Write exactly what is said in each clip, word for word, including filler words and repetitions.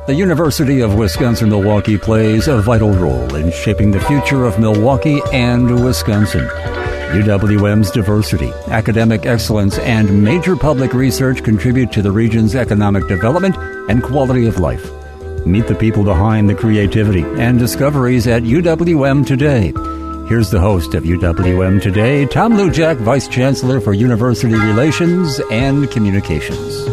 The University of Wisconsin-Milwaukee plays a vital role in shaping the future of Milwaukee and Wisconsin. U W M's diversity, academic excellence, and major public research contribute to the region's economic development and quality of life. Meet the people behind the creativity and discoveries at U W M Today. Here's the host of U W M Today, Tom Lujack, Vice Chancellor for University Relations and Communications.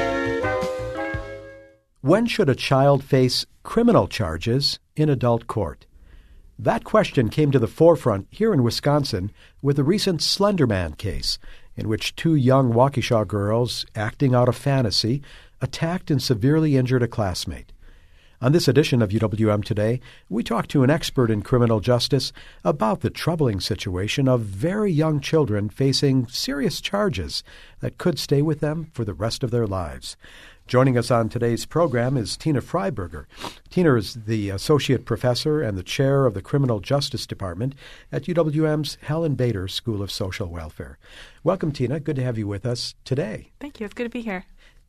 When should a child face criminal charges in adult court? That question came to the forefront here in Wisconsin with the recent Slender Man case, in which two young Waukesha girls, acting out a fantasy, attacked and severely injured a classmate. On this edition of U W M Today, we talk to an expert in criminal justice about the troubling situation of very young children facing serious charges that could stay with them for the rest of their lives. Joining us on today's program is Tina Freiberger. Tina is the Associate Professor and the Chair of the Criminal Justice Department at U W M's Helen Bader School of Social Welfare. Welcome, Tina. Good to have you with us today. Thank you. It's good to be here.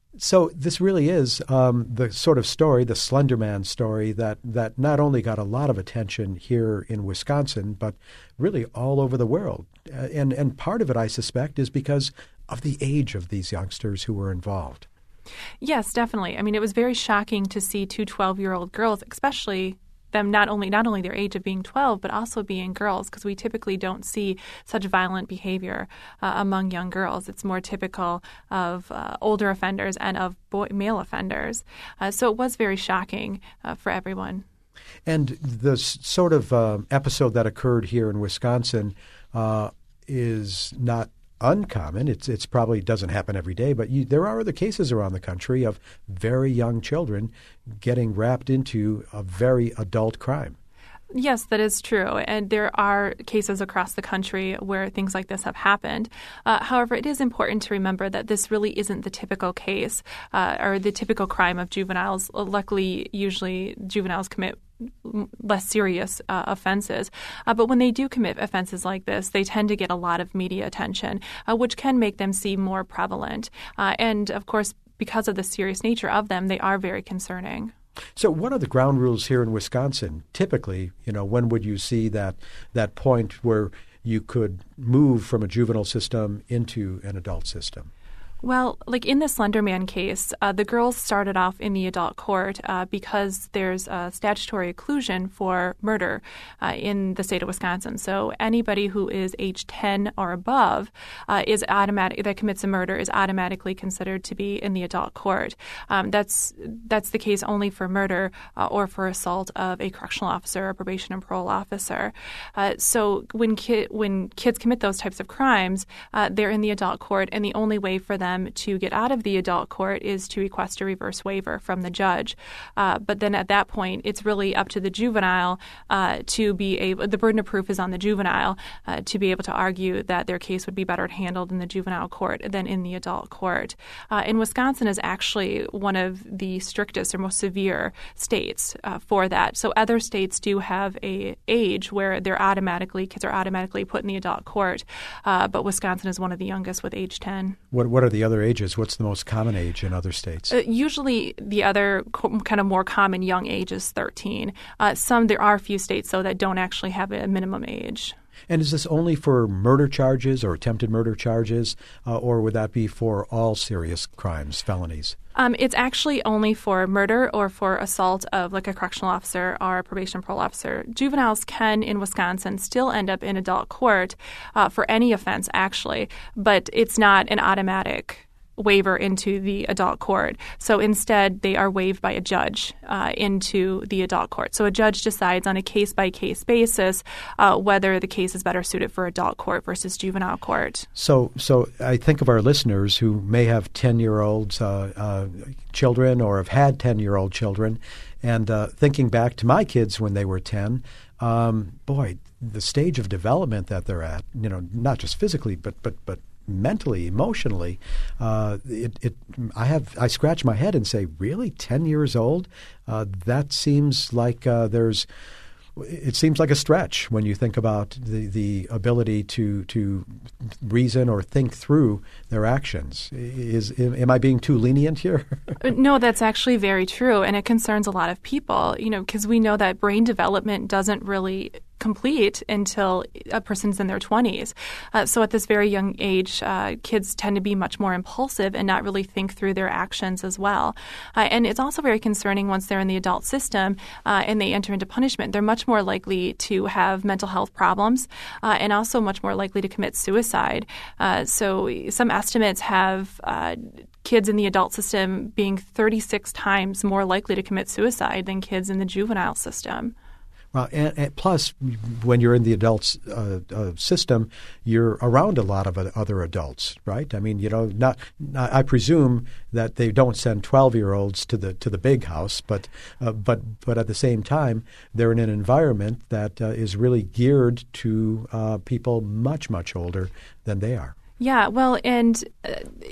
So this really is um, the sort of story, the Slender Man story, that, that not only got a lot of attention here in Wisconsin, but really all over the world. Uh, and, and part of it, I suspect, is because of the age of these youngsters who were involved. Yes, definitely. I mean, it was very shocking to see two twelve-year-old girls, especially them not only not only their age of being twelve, but also being girls, because we typically don't see such violent behavior uh, among young girls. It's more typical of uh, older offenders and of boy, male offenders. Uh, so it was very shocking uh, for everyone. And the s- sort of uh, episode that occurred here in Wisconsin uh, is not uncommon. It's it's probably doesn't happen every day, but you, there are other cases around the country of very young children getting wrapped into a very adult crime. Yes, that is true. And there are cases across the country where things like this have happened. Uh, however, it is important to remember that this really isn't the typical case uh, or the typical crime of juveniles. Luckily, usually juveniles commit less serious uh, offenses. Uh, but when they do commit offenses like this, they tend to get a lot of media attention, uh, which can make them seem more prevalent. Uh, and, of course, because of the serious nature of them, they are very concerning. So what are the ground rules here in Wisconsin? Typically, you know, when would you see that that point where you could move from a juvenile system into an adult system? Well, like in the Slender Man case, uh, the girls started off in the adult court uh, because there's a statutory exclusion for murder uh, in the state of Wisconsin. So anybody who is age ten or above uh, is automatic that commits a murder is automatically considered to be in the adult court. Um, that's that's the case only for murder uh, or for assault of a correctional officer or probation and parole officer. Uh, so when ki- when kids commit those types of crimes, uh, they're in the adult court, and the only way for them them to get out of the adult court is to request a reverse waiver from the judge. Uh, but then at that point, it's really up to the juvenile uh, to be able, the burden of proof is on the juvenile uh, to be able to argue that their case would be better handled in the juvenile court than in the adult court. Uh, and Wisconsin is actually one of the strictest or most severe states uh, for that. So other states do have a age where they're automatically, kids are automatically put in the adult court, uh, but Wisconsin is one of the youngest with age ten. What What are the other ages? What's the most common age in other states? Uh, usually the other co- kind of more common young age is thirteen. Uh, some, there are a few states, though, that don't actually have a minimum age. And is this only for murder charges or attempted murder charges, uh, or would that be for all serious crimes, felonies? Um, it's actually only for murder or for assault of like a correctional officer or a probation and parole officer. Juveniles can, in Wisconsin, still end up in adult court uh, for any offense, actually, but it's not an automatic waiver into the adult court. So instead, they are waived by a judge uh, into the adult court. So a judge decides on a case-by-case basis uh, whether the case is better suited for adult court versus juvenile court. So so I think of our listeners who may have ten-year-olds uh, uh, children or have had ten-year-old children, and uh, thinking back to my kids when they were ten, um, boy, the stage of development that they're at, you know, not just physically, but but but mentally, emotionally, uh, it, it. I have. I scratch my head and say, really, ten years old? Uh, that seems like uh, there's it seems like a stretch when you think about the, the ability to to reason or think through their actions. Is am I being too lenient here? No, that's actually very true, and it concerns a lot of people. You know, because we know that brain development doesn't really complete until a person's in their twenties. Uh, so at this very young age, uh, kids tend to be much more impulsive and not really think through their actions as well. Uh, and it's also very concerning once they're in the adult system uh, and they enter into punishment. They're much more likely to have mental health problems uh, and also much more likely to commit suicide. Uh, so some estimates have uh, kids in the adult system being thirty-six times more likely to commit suicide than kids in the juvenile system. Well, and, and plus, when you're in the adult uh, uh, system, you're around a lot of other adults, right? I mean, you know, not. I presume that they don't send twelve-year-olds to the to the big house, but uh, but but at the same time, they're in an environment that uh, is really geared to uh, people much much older than they are. Yeah, well, and. Uh,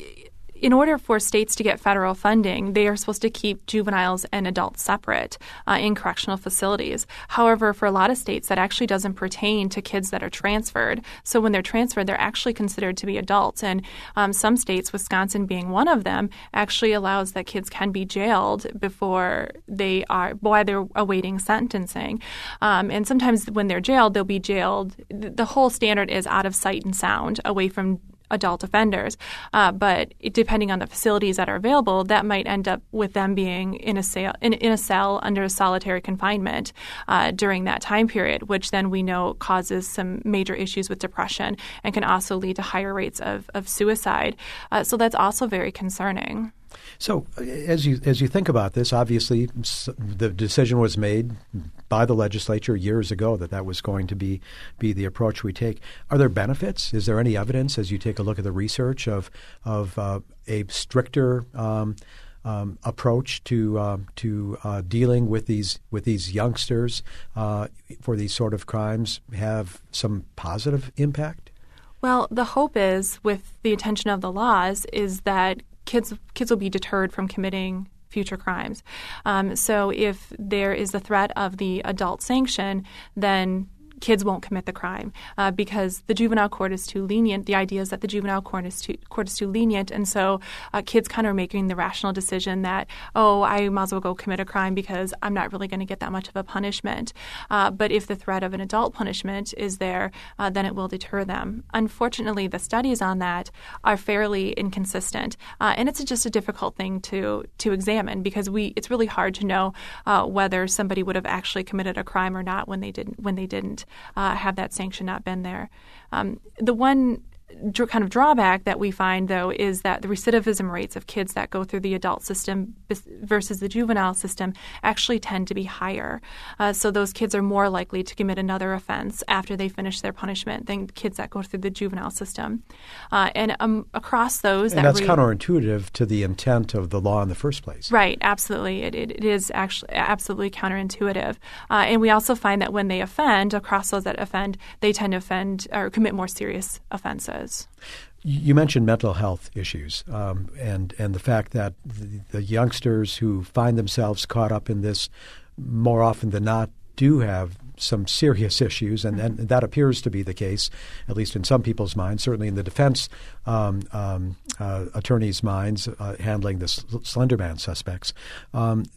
In order for states to get federal funding, they are supposed to keep juveniles and adults separate uh, in correctional facilities. However, for a lot of states, that actually doesn't pertain to kids that are transferred. So when they're transferred, they're actually considered to be adults. And um, some states, Wisconsin being one of them, actually allows that kids can be jailed before they are while they're awaiting sentencing. Um, and sometimes when they're jailed, they'll be jailed. The whole standard is out of sight and sound, away from adult offenders. Uh, but it, depending on the facilities that are available, that might end up with them being in a, cell, in, in a cell under solitary confinement uh, during that time period, which then we know causes some major issues with depression and can also lead to higher rates of, of suicide. Uh, so that's also very concerning. So as you as you think about this, obviously the decision was made by the legislature years ago that that was going to be be the approach we take. Are there benefits? Is there any evidence as you take a look at the research of of uh, a stricter um, um, approach to um, to uh, dealing with these with these youngsters uh, for these sort of crimes have some positive impact? Well, the hope is, with the attention of the laws, is that kids kids will be deterred from committing future crimes. Um, so if there is the threat of the adult sanction, then kids won't commit the crime uh, because the juvenile court is too lenient. The idea is that the juvenile court is too, court is too lenient, and so uh, kids kind of are making the rational decision that, oh, I might as well go commit a crime because I'm not really going to get that much of a punishment. Uh, but if the threat of an adult punishment is there, uh, then it will deter them. Unfortunately, the studies on that are fairly inconsistent, uh, and it's just a difficult thing to to examine because we it's really hard to know uh, whether somebody would have actually committed a crime or not when they didn't when they didn't. Uh, have that sanction not been there. Um, the one dr- kind of drawback that we find, though, is that the recidivism rates of kids that go through the adult system bis- versus the juvenile system actually tend to be higher. Uh, so those kids are more likely to commit another offense after they finish their punishment than kids that go through the juvenile system. Uh, and um, across those... And that that's re- counterintuitive to the intent of the law in the first place. Right, absolutely. It, it, it is actually absolutely counterintuitive. Uh, and we also find that when they offend, across those that offend, they tend to offend or commit more serious offenses. You mentioned mental health issues um, and, and the fact that the, the youngsters who find themselves caught up in this more often than not do have some serious issues, and, and that appears to be the case, at least in some people's minds, certainly in the defense um, um, uh, attorneys' minds uh, handling the Slenderman suspects. Um,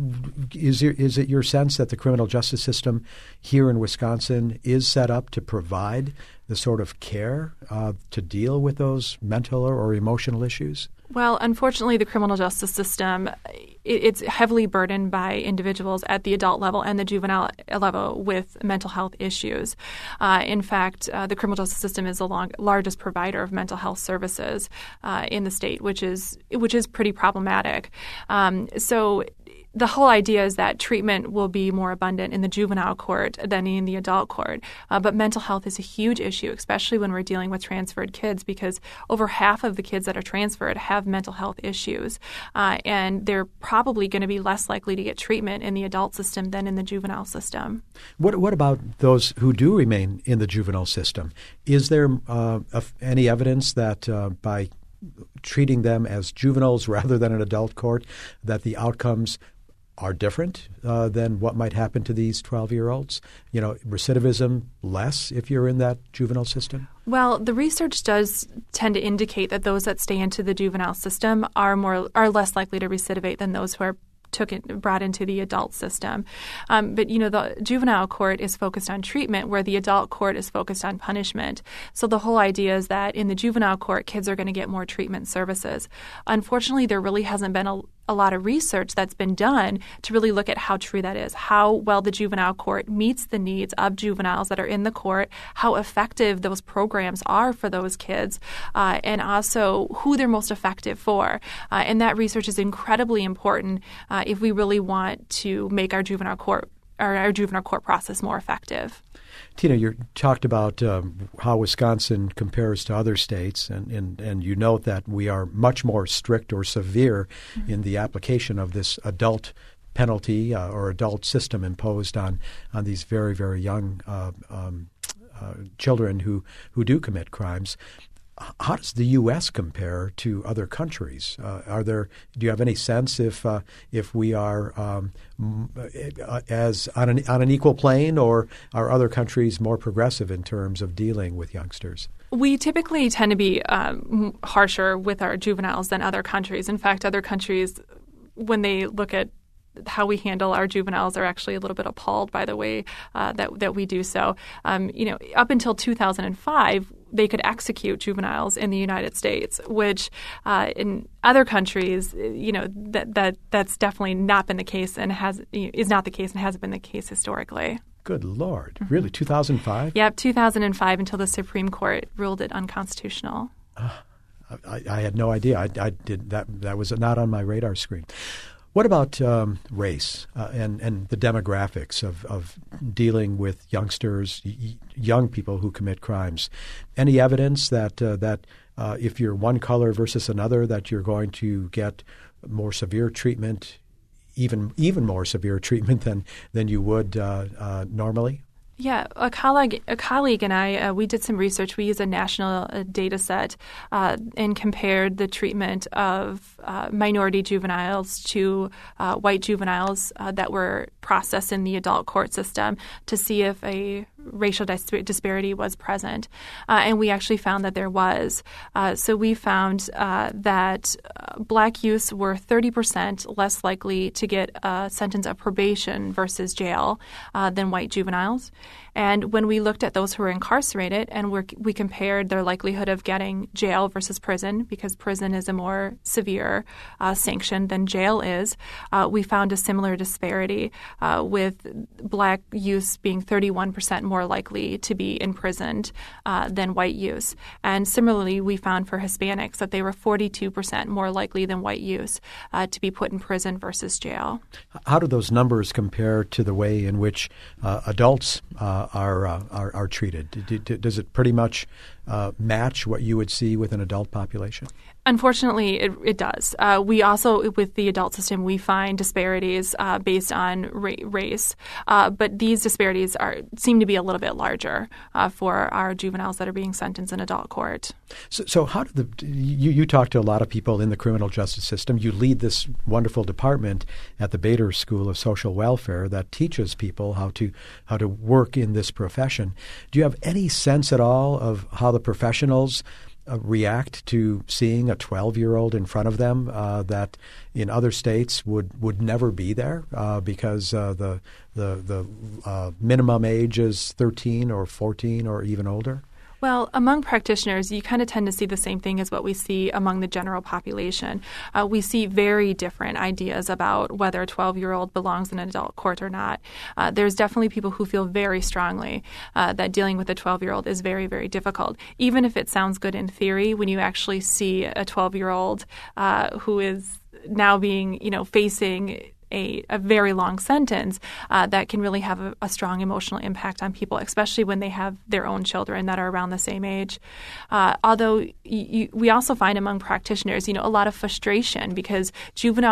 is, there, is it your sense that the criminal justice system here in Wisconsin is set up to provide the sort of care uh, to deal with those mental or, or emotional issues? Well, unfortunately, the criminal justice system, it's heavily burdened by individuals at the adult level and the juvenile level with mental health issues. Uh, in fact, uh, the criminal justice system is the long, largest provider of mental health services uh, in the state, which is which is pretty problematic. Um, so the whole idea is that treatment will be more abundant in the juvenile court than in the adult court. Uh, but mental health is a huge issue, especially when we're dealing with transferred kids, because over half of the kids that are transferred have mental health issues. Uh, and they're probably going to be less likely to get treatment in the adult system than in the juvenile system. What, what about those who do remain in the juvenile system? Is there uh, any evidence that uh, by treating them as juveniles rather than an adult court, that the outcomes are different uh, than what might happen to these twelve-year-olds? You know, recidivism less if you're in that juvenile system? Well, the research does tend to indicate that those that stay into the juvenile system are more are less likely to recidivate than those who are took it, brought into the adult system. Um, but, you know, the juvenile court is focused on treatment where the adult court is focused on punishment. So the whole idea is that in the juvenile court, kids are going to get more treatment services. Unfortunately, there really hasn't been a a lot of research that's been done to really look at how true that is, how well the juvenile court meets the needs of juveniles that are in the court, how effective those programs are for those kids, uh, and also who they're most effective for. Uh, and that research is incredibly important uh, if we really want to make our juvenile court or our juvenile court process more effective. Tina, you talked about um, how Wisconsin compares to other states, and, and, and you note that we are much more strict or severe mm-hmm. in the application of this adult penalty uh, or adult system imposed on, on these very, very young uh, um, uh, children who, who do commit crimes. How does the U S compare to other countries? Uh, are there? Do you have any sense if uh, if we are um, as on an on an equal plane, or are other countries more progressive in terms of dealing with youngsters? We typically tend to be um, harsher with our juveniles than other countries. In fact, other countries, when they look at how we handle our juveniles, are actually a little bit appalled by the way uh, that that we do so. Um, you know, up until two thousand five, they could execute juveniles in the United States, which uh, in other countries, you know, that that that's definitely not been the case and has is not the case and hasn't been the case historically. Good Lord. Mm-hmm. Really? two thousand five? Yeah, two thousand five until the Supreme Court ruled it unconstitutional. Uh, I, I had no idea. I, I did that. That was not on my radar screen. What about um, race uh, and, and the demographics of, of dealing with youngsters, y- young people who commit crimes? Any evidence that uh, that uh, if you're one color versus another, that you're going to get more severe treatment, even even more severe treatment than than you would uh, uh, normally? Yeah, a colleague, a colleague and I, uh, we did some research. We used a national uh, data set uh, and compared the treatment of uh, minority juveniles to uh, white juveniles uh, that were processed in the adult court system to see if a racial dis- disparity was present. Uh, and we actually found that there was. Uh, so we found uh, that uh, black youths were thirty percent less likely to get a sentence of probation versus jail uh, than white juveniles. And when we looked at those who were incarcerated and we're, we compared their likelihood of getting jail versus prison, because prison is a more severe uh, sanction than jail is, uh, we found a similar disparity uh, with black youths being thirty-one percent more likely to be imprisoned uh, than white youths. And similarly, we found for Hispanics that they were forty-two percent more likely than white youths uh, to be put in prison versus jail. How do those numbers compare to the way in which uh, adults uh, are, uh, are are treated? Does it pretty much uh, match what you would see with an adult population? Unfortunately, it, it does. Uh, we also, with the adult system, we find disparities uh, based on ra- race, uh, but these disparities are seem to be a little bit larger uh, for our juveniles that are being sentenced in adult court. So, so how do the you, you talk to a lot of people in the criminal justice system. You lead this wonderful department at the Bader School of Social Welfare that teaches people how to how to work in this profession. Do you have any sense at all of how the professionals Uh, react to seeing a twelve-year-old in front of them uh, that in other states would, would never be there uh, because uh, the the the uh, minimum age is thirteen or fourteen or even older? Well, among practitioners, you kind of tend to see the same thing as what we see among the general population. Uh, we see very different ideas about whether a twelve-year-old belongs in an adult court or not. Uh, there's definitely people who feel very strongly uh, that dealing with a twelve-year-old is very, very difficult. Even if it sounds good in theory, when you actually see a twelve-year-old uh, who is now being, you know, facing A, a very long sentence, uh, that can really have a, a strong emotional impact on people, especially when they have their own children that are around the same age. Uh, although y- y- we also find among practitioners, you know, a lot of frustration because juvenile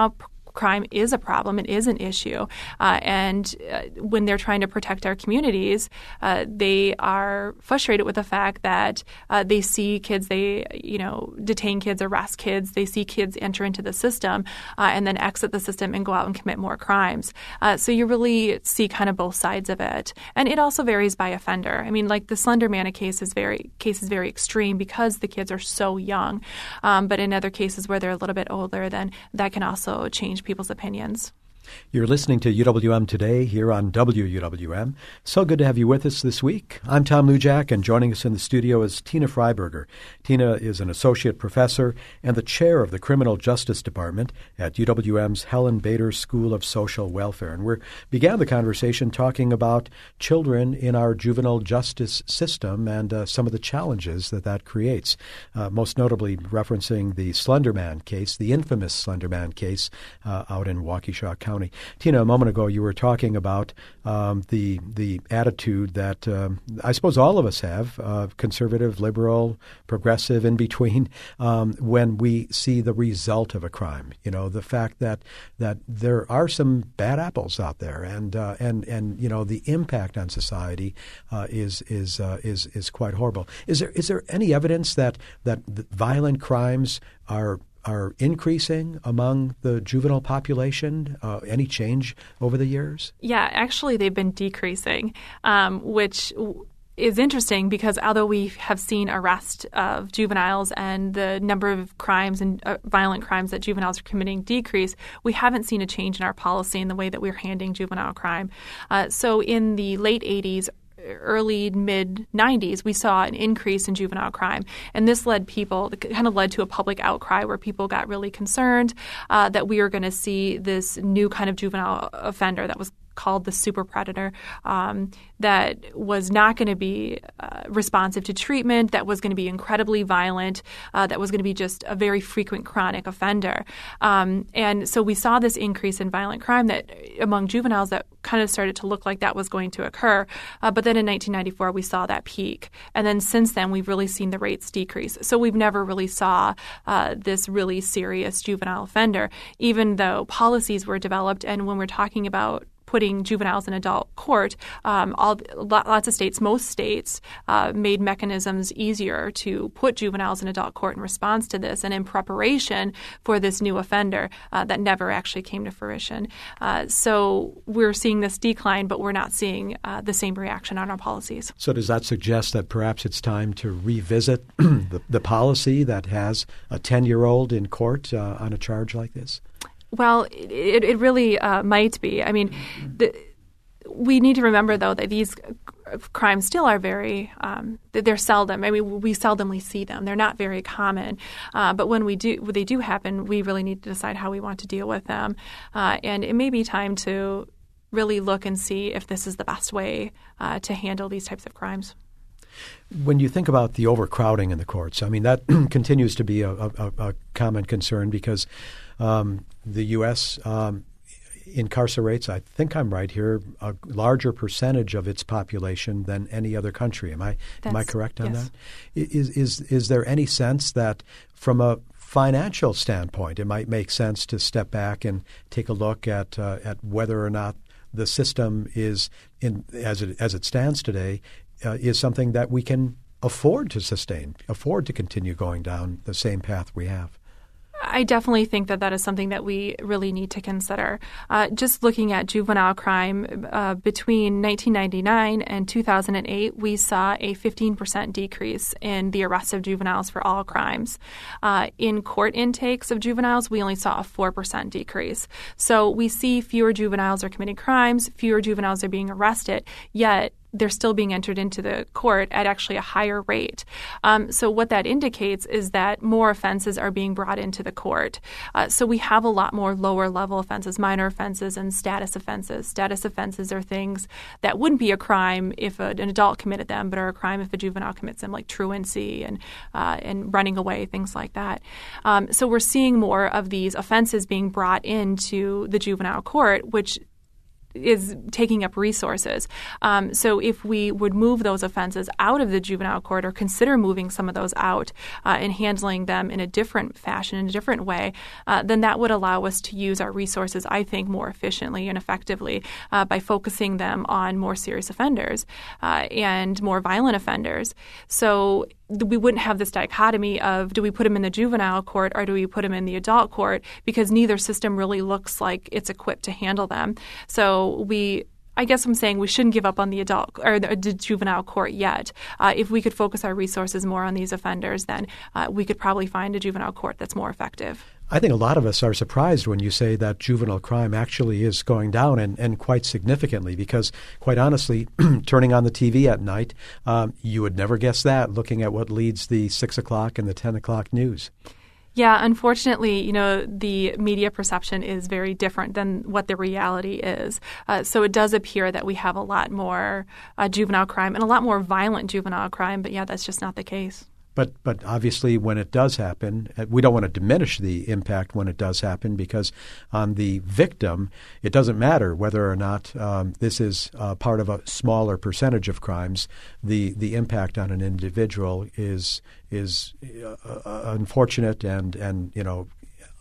crime is a problem. It is an issue. Uh, and uh, when they're trying to protect our communities, uh, they are frustrated with the fact that uh, they see kids, they, you know, detain kids, arrest kids. They see kids enter into the system uh, and then exit the system and go out and commit more crimes. Uh, so you really see kind of both sides of it. And it also varies by offender. I mean, like the Slender Man case is very, case is very extreme because the kids are so young. Um, but in other cases where they're a little bit older, then that can also change people's opinions. You're listening to U W M Today here on W U W M. So good to have you with us this week. I'm Tom Lujack, and joining us in the studio is Tina Freiberger. Tina is an associate professor and the chair of the Criminal Justice Department at U W M's Helen Bader School of Social Welfare. And we began the conversation talking about children in our juvenile justice system and uh, some of the challenges that that creates, uh, most notably referencing the Slender Man case, the infamous Slender Man case uh, out in Waukesha County. Tina, a moment ago you were talking about um, the the attitude that um, I suppose all of us have, uh, conservative, liberal, progressive, in between, um, when we see the result of a crime. You know, the fact that that there are some bad apples out there, and uh, and and you know the impact on society uh, is is uh, is is quite horrible. Is there is there any evidence that that violent crimes are are increasing among the juvenile population? Uh, any change over the years? Yeah, actually, they've been decreasing, um, which is interesting because although we have seen arrest of juveniles and the number of crimes and uh, violent crimes that juveniles are committing decrease, we haven't seen a change in our policy in the way that we're handling juvenile crime. Uh, so in the late eighties, early mid nineties, we saw an increase in juvenile crime, and this led people kind of led to a public outcry where people got really concerned uh, that we were going to see this new kind of juvenile offender that was called the super predator, um, that was not going to be uh, responsive to treatment, that was going to be incredibly violent, uh, that was going to be just a very frequent chronic offender. Um, and so we saw this increase in violent crime that among juveniles that kind of started to look like that was going to occur. Uh, but then in nineteen ninety-four, we saw that peak. And then since then, we've really seen the rates decrease. So we've never really saw uh, this really serious juvenile offender, even though policies were developed. And when we're talking about putting juveniles in adult court, um, all, lots of states, most states, uh, made mechanisms easier to put juveniles in adult court in response to this and in preparation for this new offender uh, that never actually came to fruition. Uh, so we're seeing this decline, but we're not seeing uh, the same reaction on our policies. So does that suggest that perhaps it's time to revisit the, the policy that has a ten-year-old in court uh, on a charge like this? Well, it, it really uh, might be. I mean, the, we need to remember, though, that these crimes still are very um, – they're seldom. I mean, we seldomly see them. They're not very common. Uh, but when we do, when they do happen, we really need to decide how we want to deal with them. Uh, and it may be time to really look and see if this is the best way uh, to handle these types of crimes. When you think about the overcrowding in the courts, I mean, that continues to be a, a, a common concern because um, the U S um, incarcerates, I think I'm right here, a larger percentage of its population than any other country. Am I That's, am I correct on yes. that? Is, is, is there any sense that from a financial standpoint, it might make sense to step back and take a look at uh, at whether or not the system is, in as it as it stands today, Uh, is something that we can afford to sustain, afford to continue going down the same path we have? I definitely think that that is something that we really need to consider. Uh, just looking at juvenile crime, uh, between nineteen ninety-nine and two thousand eight, we saw a fifteen percent decrease in the arrest of juveniles for all crimes. Uh, in court intakes of juveniles, we only saw a four percent decrease. So we see fewer juveniles are committing crimes, fewer juveniles are being arrested, yet they're still being entered into the court at actually a higher rate. Um, so what that indicates is that more offenses are being brought into the court. Uh, so we have a lot more lower level offenses, minor offenses, and status offenses. Status offenses are things that wouldn't be a crime if a, an adult committed them, but are a crime if a juvenile commits them, like truancy and uh, and running away, things like that. Um, so we're seeing more of these offenses being brought into the juvenile court, which is taking up resources. Um, so if we would move those offenses out of the juvenile court or consider moving some of those out uh, and handling them in a different fashion, in a different way, uh, then that would allow us to use our resources, I think, more efficiently and effectively uh, by focusing them on more serious offenders uh, and more violent offenders. So we wouldn't have this dichotomy of do we put them in the juvenile court or do we put them in the adult court, because neither system really looks like it's equipped to handle them. So we I guess I'm saying we shouldn't give up on the adult or the, the juvenile court yet. Uh, if we could focus our resources more on these offenders, then uh, we could probably find a juvenile court that's more effective. I think a lot of us are surprised when you say that juvenile crime actually is going down, and, and quite significantly, because quite honestly, turning on the T V at night, um, you would never guess that looking at what leads the six o'clock and the ten o'clock news. Yeah, unfortunately, you know, the media perception is very different than what the reality is. Uh, so it does appear that we have a lot more uh, juvenile crime and a lot more violent juvenile crime. But yeah, that's just not the case. But but obviously when it does happen, we don't want to diminish the impact when it does happen, because on the victim, it doesn't matter whether or not um, this is uh, part of a smaller percentage of crimes. The the impact on an individual is is uh, unfortunate and, and, you know,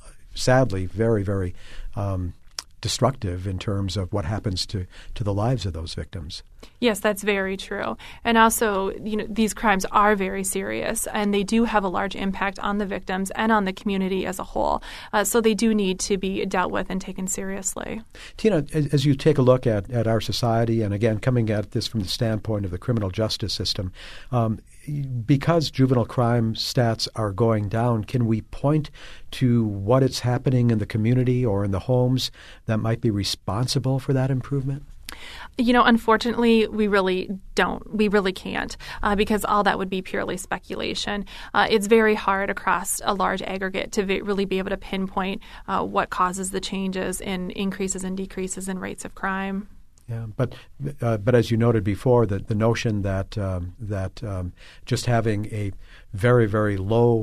sadly very, very um, destructive in terms of what happens to, to the lives of those victims. Yes, that's very true. And also, you know, these crimes are very serious, and they do have a large impact on the victims and on the community as a whole. Uh, so they do need to be dealt with and taken seriously. Tina, as, as you take a look at, at our society, and again, coming at this from the standpoint of the criminal justice system, um, because juvenile crime stats are going down, can we point to what is happening in the community or in the homes that might be responsible for that improvement? You know, unfortunately, we really don't. We really can't, uh, because all that would be purely speculation. Uh, it's very hard across a large aggregate to v- really be able to pinpoint uh, what causes the changes in increases and decreases in rates of crime. Yeah, but uh, but as you noted before, the the notion that um, that um, just having a very very low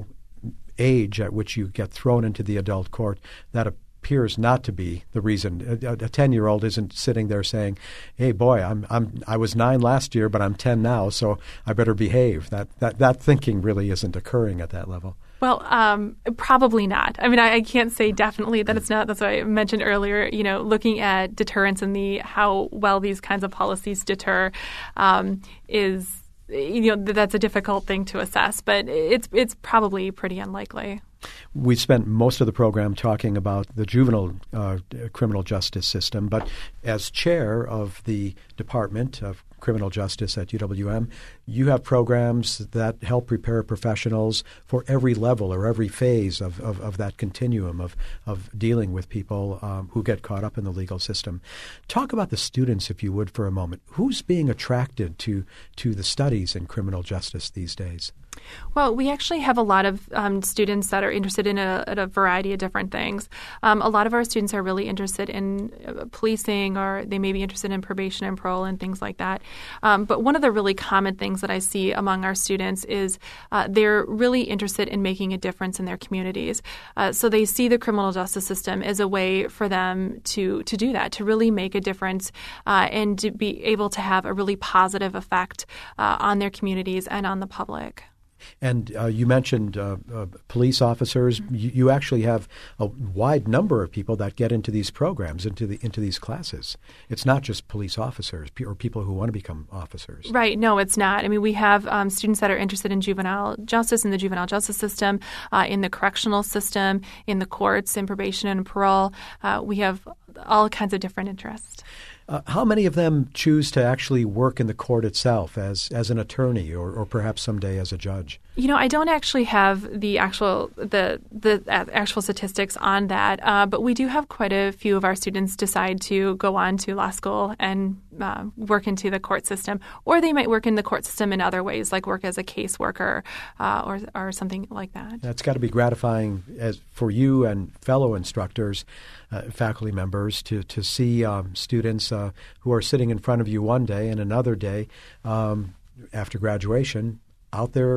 age at which you get thrown into the adult court, that appears not to be the reason. A ten-year-old isn't sitting there saying, "Hey, boy, I'm I'm I was nine last year, but I'm ten now, so I better behave." That that that thinking really isn't occurring at that level. Well, um, probably not. I mean, I, I can't say definitely that it's not. That's what I mentioned earlier. You know, looking at deterrence and the how well these kinds of policies deter um, is, you know, that's a difficult thing to assess. But it's it's probably pretty unlikely. We spent most of the program talking about the juvenile uh, criminal justice system, but as chair of the Department of Criminal Justice at U W M, you have programs that help prepare professionals for every level or every phase of, of, of that continuum of, of dealing with people um, who get caught up in the legal system. Talk about the students, if you would, for a moment. Who's being attracted to, to the studies in criminal justice these days? Well, we actually have a lot of um, students that are interested in a, in a variety of different things. Um, a lot of our students are really interested in uh, policing, or they may be interested in probation and parole and things like that. Um, but one of the really common things that I see among our students is uh, they're really interested in making a difference in their communities. Uh, so they see the criminal justice system as a way for them to, to do that, to really make a difference uh, and to be able to have a really positive effect uh, on their communities and on the public. And uh, you mentioned uh, uh, police officers. You, you actually have a wide number of people that get into these programs, into the into these classes. It's not just police officers or people who want to become officers. Right. No, it's not. I mean, we have um, students that are interested in juvenile justice, in the juvenile justice system, uh, in the correctional system, in the courts, in probation and parole. Uh, we have all kinds of different interests. Uh, how many of them choose to actually work in the court itself as as an attorney, or, or perhaps someday as a judge? You know, I don't actually have the actual the the actual statistics on that, uh, but we do have quite a few of our students decide to go on to law school and uh, work into the court system, or they might work in the court system in other ways, like work as a caseworker uh, or or something like that. That's got to be gratifying as for you and fellow instructors, uh, faculty members, to to see um, students uh, who are sitting in front of you one day and another day um, after graduation out there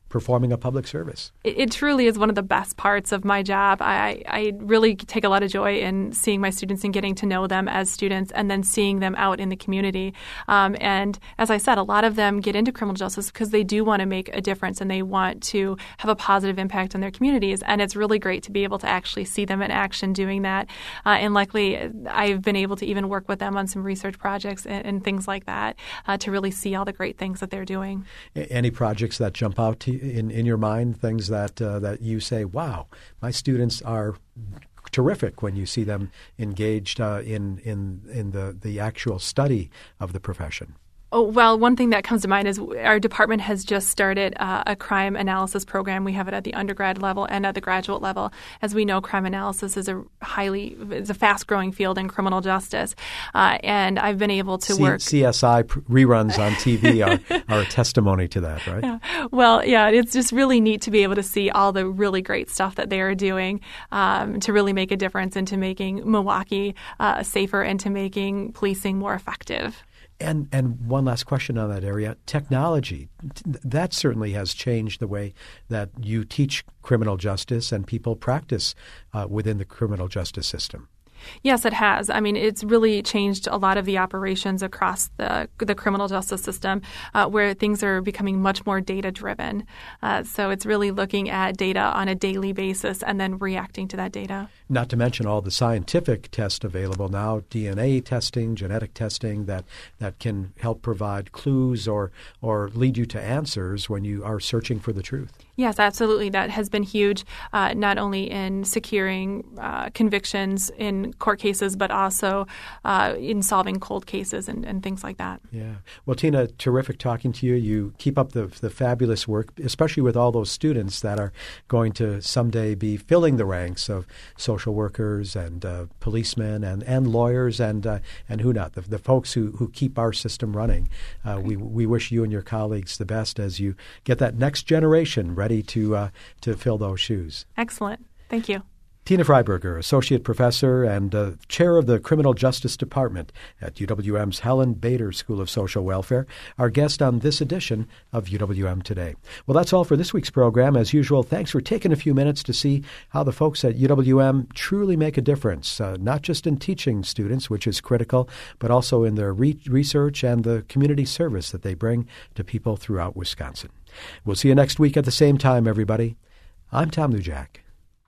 performing a public service. It, it truly is one of the best parts of my job. I, I really take a lot of joy in seeing my students and getting to know them as students and then seeing them out in the community. Um, and as I said, a lot of them get into criminal justice because they do want to make a difference and they want to have a positive impact on their communities. And it's really great to be able to actually see them in action doing that. Uh, and luckily, I've been able to even work with them on some research projects and, and things like that uh, to really see all the great things that they're doing. Any projects that jump out to you in, in your mind, things that uh, that you say, wow, my students are terrific when you see them engaged uh, in in in the, the actual study of the profession? Oh, well, one thing that comes to mind is our department has just started uh, a crime analysis program. We have it at the undergrad level and at the graduate level. As we know, crime analysis is a highly is a fast-growing field in criminal justice, uh, and I've been able to C- work. C S I pr- reruns on T V are, are a testimony to that, right? Yeah. Well, yeah, it's just really neat to be able to see all the really great stuff that they are doing um, to really make a difference into making Milwaukee uh, safer and to making policing more effective. And and one last question on that area. Technology, that certainly has changed the way that you teach criminal justice and people practice uh, within the criminal justice system. Yes, it has. I mean, it's really changed a lot of the operations across the the criminal justice system uh, where things are becoming much more data-driven. Uh, so it's really looking at data on a daily basis and then reacting to that data. Not to mention all the scientific tests available now, D N A testing, genetic testing, that, that can help provide clues or or lead you to answers when you are searching for the truth. Yes, absolutely. That has been huge, uh, not only in securing uh, convictions in court cases, but also uh, in solving cold cases and, and things like that. Yeah. Well, Tina, terrific talking to you. You keep up the, the fabulous work, especially with all those students that are going to someday be filling the ranks of social workers and uh, policemen and, and lawyers and uh, and who not, the, the folks who, who keep our system running. Uh, we, we wish you and your colleagues the best as you get that next generation ready to uh, to fill those shoes. Excellent. Thank you. Tina Freiberger, Associate Professor and uh, Chair of the Criminal Justice Department at U W M's Helen Bader School of Social Welfare, our guest on this edition of U W M Today. Well, that's all for this week's program. As usual, thanks for taking a few minutes to see how the folks at U W M truly make a difference, uh, not just in teaching students, which is critical, but also in their re- research and the community service that they bring to people throughout Wisconsin. We'll see you next week at the same time, everybody. I'm Tom Lujack.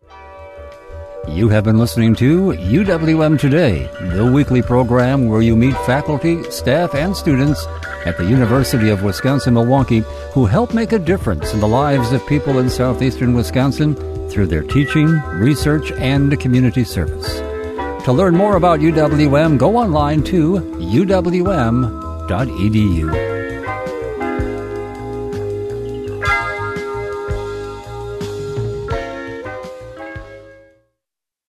You have been listening to U W M Today, the weekly program where you meet faculty, staff, and students at the University of Wisconsin-Milwaukee who help make a difference in the lives of people in southeastern Wisconsin through their teaching, research, and community service. To learn more about U W M, go online to u w m dot e d u.